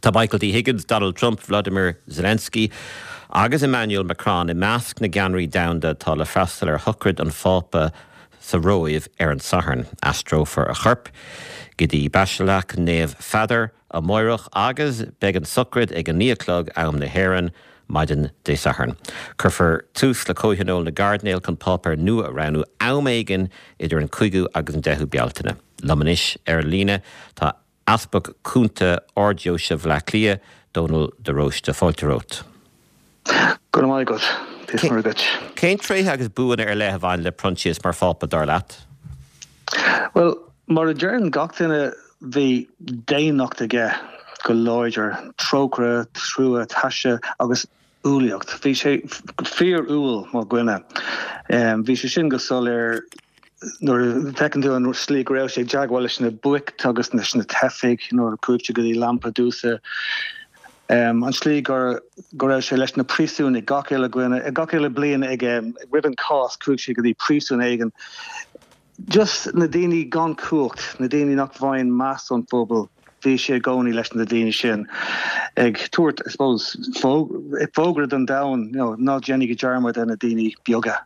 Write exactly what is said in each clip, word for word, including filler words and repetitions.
Tá Michael D. Higgins, Donald Trump, Vladimir Zelensky agus Emmanuel Macron i measc na geanraí damhanda tá le freastal ar thucrid an fápa sa róibh ar an sathairn astrófar a chorp, go dtí Baisileach néamh Fadar a Moireach agus beag an sucrid ag an níoclog am na hÉireann maidin dé sathairn. Curfar tús le cóithinól na Gardnéil chun pápar nua a ranú amhéigean idir an cuigiú agus an deithú bealtaine. Lamanis ar líne tá Aspach cúnta ordio se bhleaclia Donald de Roche de Folterót. Good morning, good. This is very good. Cén tréithe agus buan ar lethe bhain le prontíos mar fápa dar leat? Well, mar a deireann gachtainna bhí déanacht aige go láidir trócra, trúa, taise agus úlaíocht. Bhí sé fíor úil má gcuine. Um, bhí sé sin go sol ar nor fecinn tú an slí go raibh sé deagháil leis na buic agus leis na tefiig nóair cúibte go dtí Lampedusa. Um, an slí gur go raibh sé leis na príosún i gach eile gcuine, i gach eile bliain ag um, ribbon cás cúib sé go dtí príosún éigean. Just na daoine gan cúicht, na daoine nach bhain más an phobal, bhí sé gcónaí leis na daoine sin. Ag tuairt, I suppose, fógrad an domhan, you know, ná Jenny go dearmad na daoine beaga.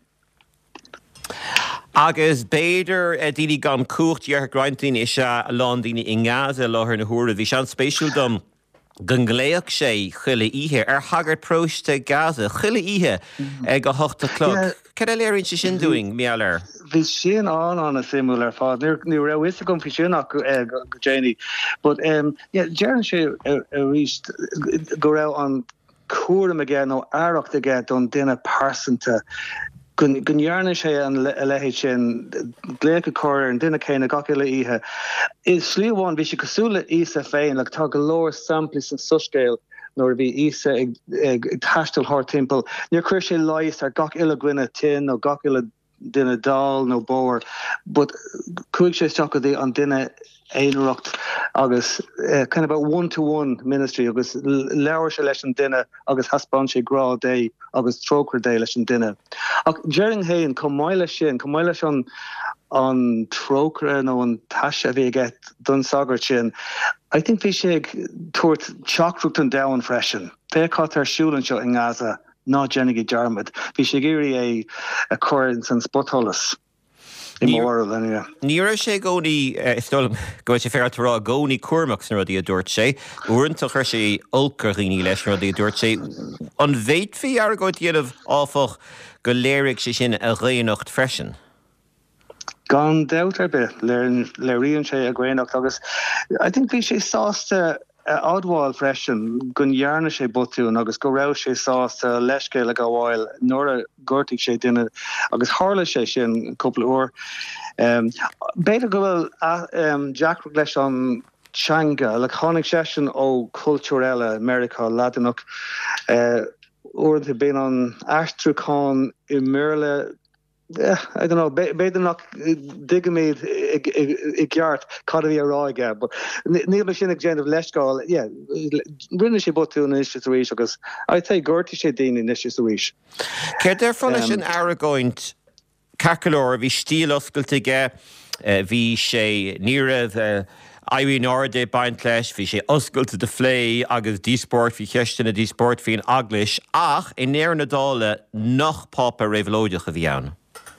Agus béidir a daoine gan cúicht dhearr graintín is a lán daoine i ngása láthar na húra. Bhí sean spéisiúil dom gangléach sé chuile ihe ar hagart próiste Gaza, chuile ihe ag go hochta clog. Cad a léironn sé sin doing, meallar? Bhí sin an an a simú ar fád. Ní raibh is a gom fi sin go Jenny. But um, yeah, dearann sé a ríist go raibh an cuaram aige nó aireacht aige don duine pásanta. Gunnearna sé an lehéid sin lécha choir an duine céine gach eile ihe. Is slíomháin bhí sé cosúla ísa féin le tá go leir samplis an suscéil nóair bhí ísa ag, ag, ag taistil thar timpeall. Níor chuir sé láis ar gach eile gcuine tin nó gach eile duine dál nó bóir, but chuig sé teach go dtí an duine éileacht agus uh, kind of a one-to-one ministry agus leabhar sé leis an duine agus haspáin sé grá dé agus trócra dé leis an duine. Ach dearing héin com maiile sin, com maiile sin an trócra nó an taise bhí aige don sagart sin. I think bhí sé tuairt teachrucht an domhan freisin. Féá ar siúlann seo in Gaza ná Jenny go dearmad. Bhí sé géirí é a chuir san spotholas. Níor sé gcónaí istólam go sé feartarrá gcónaí cuairmach na rudí a dúirt sé, uaireanta chuir sé olcarghíní leis na rudí a dúirt sé. An bhéid fhí ar go dhéanamh áfach go léirigh sé sin a réanacht freisin? Gan doubt ar bit le rion sé a gréanacht agus. I think bhí sé sásta adháil freisin gunnearna sé botún agus go raibh sé sásta leisce le go bháil nóair a gcuirtigh sé duine agus tharla sé sin cúpla uair. Um, Beidir go bhfuil um, deacrach leis an teanga le tháinig sé sin ó cultúr eile America Latinach uh, uair ben an aistrúcháin i Merle. Yeah, I don't know, beidir nach digamid i gceart cad a bhí aráige, but níl sin ag déanamh leiscáil, yeah, rinne sé botún is is uís agus I'd say gurti sé daoine is is uís. Céir ar fáile sin aragóint cacalóir bhí stíl oscailt aige, bhí sé níramh Irene Orde baint leis, bhí sé oscailte de phlé agus dísport bhí cheistena dísport hín aglis ach in néar na dála nach pápa réhlóideach a bhí ann.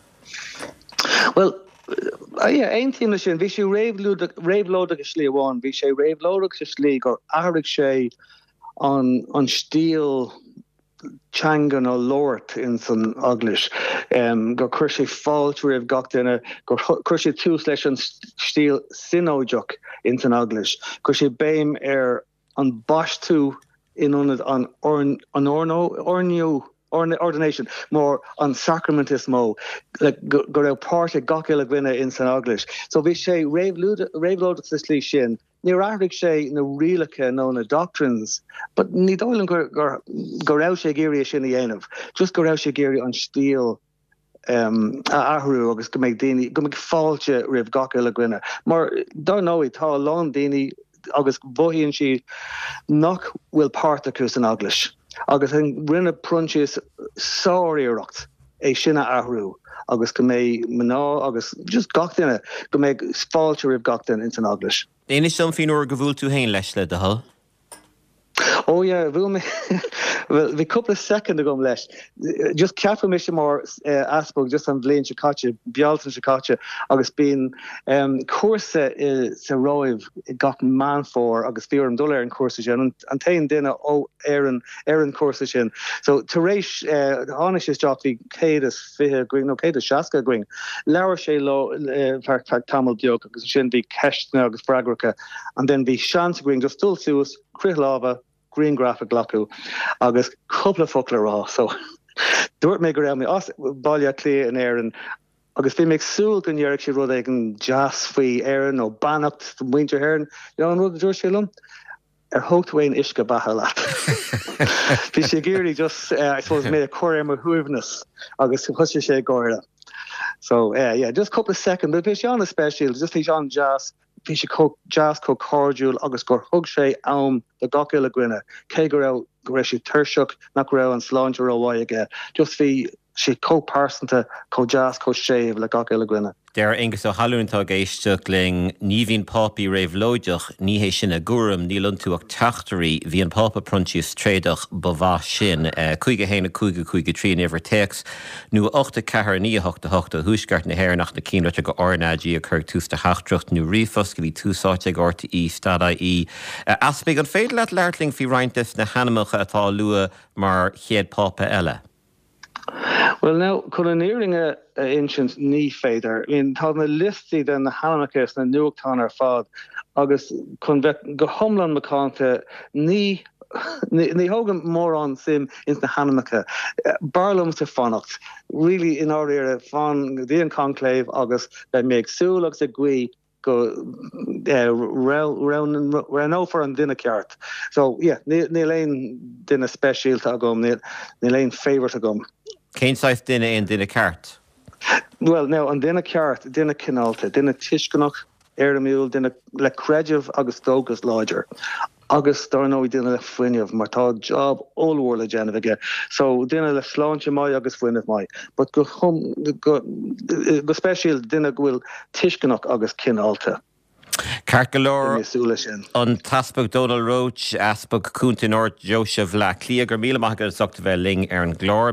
Well, uh, yeah, ein tína sin, bhí sé réhlóideach a slíomháin, bhí sé réhlóideach a slí gur airigh sé an, an stíl teangan ó Lort in san aglis. Um, gur chuir sé fáilte raibh gach duine, gur chuir sé tús leis an stíl sinóideach in san aglis. Gur sé béim ar an bastú in an an orn an orno orniu Orn ordination more on sacramentismo like go raibh páirte gach eile gcuine in san aglis. So bhí sé réhlóideach sa slí sin. Ní airigh sé na rialacha nó na doctrines, but ní dóilm gur gur go raibh sé géirí sin i dhéanamh. Just go raibh sé géirí an stíl um, a ahrú agus go méid daoine go méid fáilte raibh gach eile gcuine. Mar dá nóí tá lán daoine agus bhíonn si nach bhfuil páirtachas an aglis. Agus an rinne prunches sáiríocht é sinna ahrú agus go mé mná agus just gach duine go méid fáilte raibh gach duine in san aglis. Déanaine som fin uair go bhfuil tú hain leis le de hall? Oh yeah, bhfuil me well bhí couple of second ago leis. Just ceappa mis mór uh, aspog just an bblion Chicago, bealtan Chicago agus bíon um, cuasa uh, sa roimh gach man fór agus bhíorm dul ar an cuasa sin an, an tain duine ó éan éan cuasa sin. So taréis uh, hána is job bhí céad is fiche going nó céad is seasca going. Leabhar sé lo fear uh, tamil beag agus sin bhí ceistna agus bragracha and then bhí seans going just dul suas crith láva green graphic lacu agus couple of fuckler raw so dúirt mé go raibh me as bailile clé in éan agus bhí méid súil go ndearg sé rud ag an jazz faoi éan ó bannacht winter héan you know an rud a dúir sé lum ar hoogtwain isca batha leat. Bhí sé géirí just uh, I suppose mé a choir a huimhnas agus chuiste sé gáire. So uh, yeah, just couple of seconds, but bhí sé an special, just bhí sé an jazz bhí sé có jazz có cordúil agus gur thug sé am de gach ile gcuine cé go raibh go raibh sé tuirseach nach go raibh an sláintear ó bhaid aige just bhí sé có-pásanta có jazz có séamh le gach ile gcuine. Deir ingus ó halúntá géisteach ling ní bhíon pápaí réibh lóideach ní hé sin a gúram ní lún ach teachtarí hí an pápa pruntíos tréadach bhá sin chuige héna chuige chuige trí éver teex nó ochta cethir ní hochta hochta thuisceart na héir nach na cínrate go ornádí a chur tústa heachtracht nó rifos go bhí túsáte go orta í stada í. Aspaig an féad leat leirtling fi reintas na hanamacha atá lua mar chéad pápa eile. Well now chun an éiringe uh, ancient ní féidir. I mean, tá na listí den na hanamachas na nuachtán ar fad agus chun bheith go thomlan macánta ní ní hogan mór an sim ins na hanamacha. Uh, Barlum sa fannacht. Really in áir a fan dhéon conclave agus bheith méid súil agus a gcuí go ran over an dinner ceart. So yeah, ní léon duine speisialta agam, ní léon favourite agam. Céinsáith duine éon duine ceart? Well, now an duine ceart, duine cinálta, duine tuisceannach, ar a múl, duine le creideamh agus dógus láidir. Agus dar nó duine le fuinneamh, mar tá job óhhuir le déanamh aige. So duine le sláinte mai agus fuinneamh mai. But go chum go go speisial duine bhfuil tuisceannach agus cinálta. Ceart go leor an taspag Donald Roach, aspag Cúntain Ort Joseph le clia gur míle maithagad sachta bheith ling ar an glór.